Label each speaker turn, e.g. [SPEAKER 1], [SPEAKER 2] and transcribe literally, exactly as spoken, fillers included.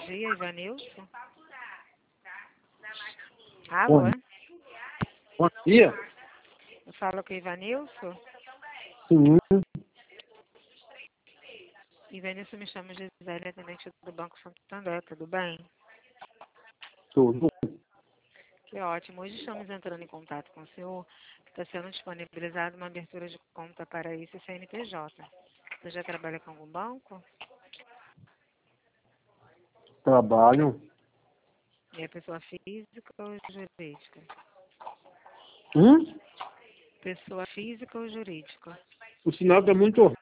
[SPEAKER 1] dia, Ivanilson. Alô, é?
[SPEAKER 2] Bom dia.
[SPEAKER 1] Eu falo com o Ivanilson.
[SPEAKER 2] Sim.
[SPEAKER 1] Ivanilson, me chama Gisele, atendente do Banco Santander, tudo bem?
[SPEAKER 2] Tudo.
[SPEAKER 1] Que ótimo. Hoje estamos entrando em contato com o senhor, que está sendo disponibilizada uma abertura de conta para esse C N P J. Você já trabalha com algum banco?
[SPEAKER 2] Trabalho.
[SPEAKER 1] E é pessoa física ou jurídica?
[SPEAKER 2] Hum?
[SPEAKER 1] Pessoa física ou jurídica?
[SPEAKER 2] O sinal está muito